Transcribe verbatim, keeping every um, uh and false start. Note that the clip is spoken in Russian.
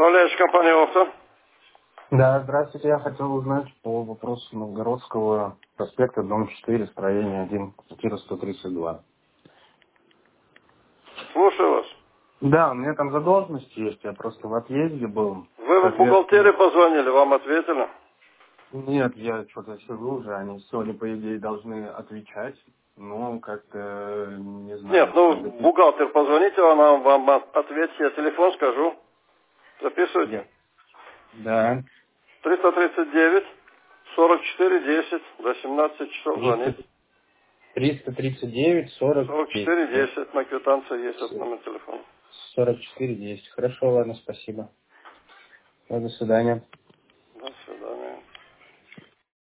Управляющая компания «Авто». Да, здравствуйте. Я хотел узнать по вопросу Новгородского проспекта, дом четыре, строение один, квартира сто тридцать два. Слушаю вас. Да, у меня там задолженность есть, я просто в отъезде был. Вы в бухгалтерии Соответственно, позвонили, вам ответили? нет, я что-то сижу уже, они сегодня, по идее, должны отвечать, но как-то, не Нет, знаю, ну, надо... бухгалтер, позвоните, она вам от- ответит, я телефон скажу. Записывайте. Я- Да, триста тридцать девять сорок четыре десять до семнадцати часов звонить. триста тридцать девять сорок сорок десять, четыре да? десять на квитанции есть этот номер телефона. сорок четыре десять. Хорошо, ладно, спасибо. До свидания.